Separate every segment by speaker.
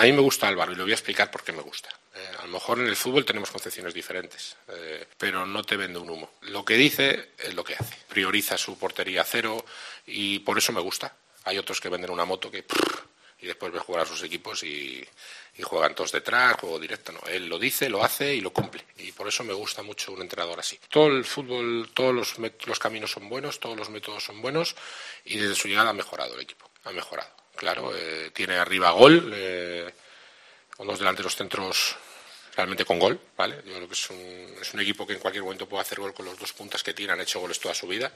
Speaker 1: mí me gusta Álvaro y le voy a explicar por qué me gusta. A lo mejor en el fútbol tenemos concepciones diferentes, pero no te vende un humo. Lo que dice es lo que hace. Prioriza su portería a cero y por eso me gusta. Hay otros que venden una moto que y después ves jugar a sus equipos y juegan todos detrás, juego directo. No, él lo dice, lo hace y lo cumple. Y por eso me gusta mucho un entrenador así. Todo el fútbol, todos los caminos son buenos, todos los métodos son buenos y desde su llegada ha mejorado el equipo. Ha mejorado. Claro, tiene arriba gol, con dos delanteros centros realmente con gol, ¿vale? Yo creo que es un equipo que en cualquier momento puede hacer gol con los dos puntas que tiene, han hecho goles toda su vida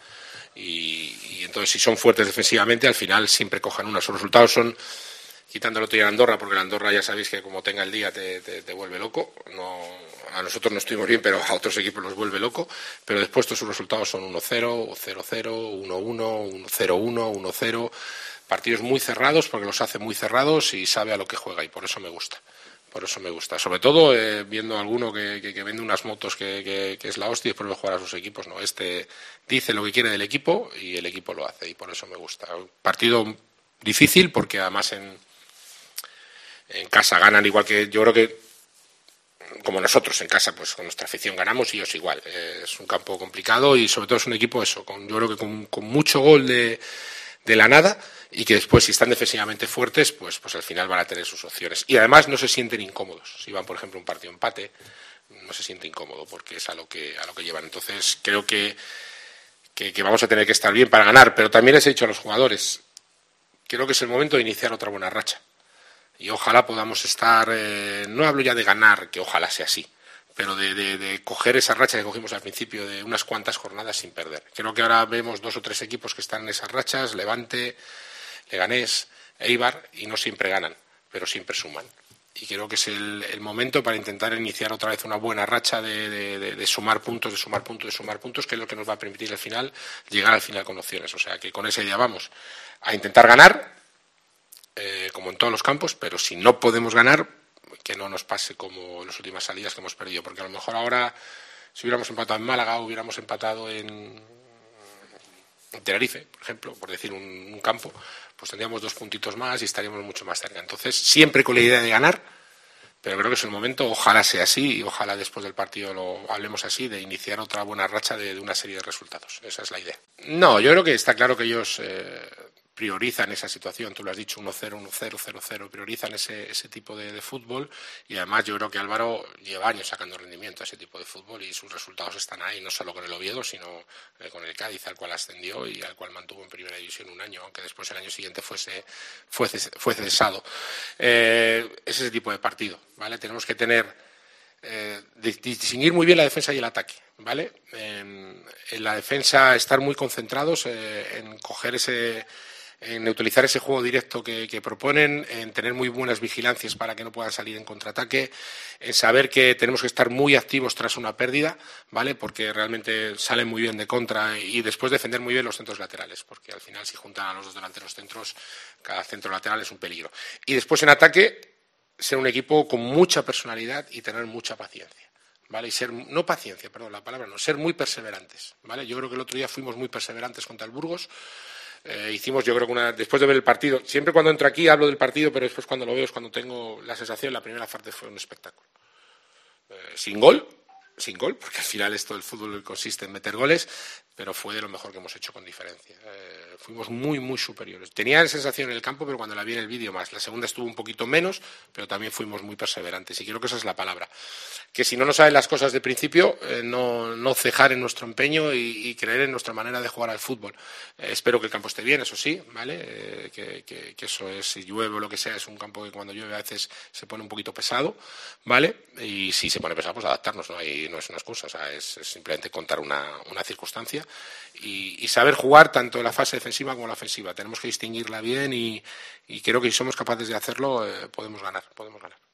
Speaker 1: y entonces si son fuertes defensivamente al final siempre cojan una. Sus resultados son, quitando el otro día en Andorra, porque en Andorra ya sabéis que como tenga el día te vuelve loco, a nosotros no estuvimos bien, pero a otros equipos los vuelve loco, pero después todos sus resultados son 1-0, 0-0, 1-1, 0-1, 1-0, partidos muy cerrados porque los hace muy cerrados y sabe a lo que juega y por eso me gusta. Por eso me gusta. Sobre todo viendo a alguno que vende unas motos que es la hostia y después de jugar a sus equipos. No, dice lo que quiere del equipo y el equipo lo hace y por eso me gusta. Un partido difícil porque además en casa ganan igual que yo creo que como nosotros en casa, pues con nuestra afición ganamos y ellos igual. Es un campo complicado y sobre todo es un equipo yo creo que con mucho gol de la nada y que después si están defensivamente fuertes pues al final van a tener sus opciones y además no se sienten incómodos si van por ejemplo un partido empate no se siente incómodo porque es a lo que llevan. Entonces creo que vamos a tener que estar bien para ganar, pero también les he dicho a los jugadores creo que es el momento de iniciar otra buena racha y ojalá podamos estar no hablo ya de ganar, que ojalá sea así, pero de coger esa racha que cogimos al principio de unas cuantas jornadas sin perder. Creo que ahora vemos 2 o 3 equipos que están en esas rachas, Levante, Leganés, Eibar, y no siempre ganan, pero siempre suman. Y creo que es el momento para intentar iniciar otra vez una buena racha de sumar puntos, que es lo que nos va a permitir al final llegar al final con opciones. O sea que con esa idea vamos a intentar ganar, como en todos los campos, pero si no podemos ganar, que no nos pase como en las últimas salidas que hemos perdido, porque a lo mejor ahora si hubiéramos empatado en Málaga o hubiéramos empatado en Tenerife, por ejemplo, por decir un campo, pues tendríamos 2 puntitos más y estaríamos mucho más cerca. Entonces, siempre con la idea de ganar, pero creo que es el momento, ojalá sea así y ojalá después del partido lo hablemos así, de iniciar otra buena racha de una serie de resultados. Esa es la idea. No, yo creo que está claro que ellos priorizan esa situación, tú lo has dicho, 1-0, 1-0, 0-0, priorizan ese tipo de fútbol y además yo creo que Álvaro lleva años sacando rendimiento a ese tipo de fútbol y sus resultados están ahí, no solo con el Oviedo, sino con el Cádiz, al cual ascendió y al cual mantuvo en primera división un año, aunque después el año siguiente fue cesado. Es ese tipo de partido, ¿vale? Tenemos que tener distinguir muy bien la defensa y el ataque, ¿vale? En la defensa estar muy concentrados en coger en neutralizar ese juego directo que proponen, en tener muy buenas vigilancias para que no puedan salir en contraataque, en saber que tenemos que estar muy activos tras una pérdida, ¿vale? Porque realmente salen muy bien de contra y después defender muy bien los centros laterales, porque al final si juntan a los 2 delanteros centros, cada centro lateral es un peligro. Y después en ataque, ser un equipo con mucha personalidad y tener mucha paciencia, ¿vale? Y ser ser muy perseverantes, ¿vale? Yo creo que el otro día fuimos muy perseverantes contra el Burgos. Hicimos, yo creo que después de ver el partido, siempre cuando entro aquí hablo del partido, pero después cuando lo veo es cuando tengo la sensación, la primera parte fue un espectáculo. Sin gol, porque al final esto del fútbol consiste en meter goles, pero fue de lo mejor que hemos hecho con diferencia. Fuimos muy, muy superiores. Tenía la sensación en el campo, pero cuando la vi en el vídeo más. La segunda estuvo un poquito menos, pero también fuimos muy perseverantes. Y creo que esa es la palabra. Que si no nos salen las cosas de principio, no cejar en nuestro empeño y creer en nuestra manera de jugar al fútbol. Espero que el campo esté bien, eso sí, ¿vale? Que eso es, si llueve o lo que sea, es un campo que cuando llueve a veces se pone un poquito pesado, ¿vale? Y si se pone pesado, pues adaptarnos, no es una excusa, o sea, es simplemente contar una circunstancia y saber jugar tanto en la fase defensiva como en la ofensiva. Tenemos que distinguirla bien y creo que si somos capaces de hacerlo podemos ganar.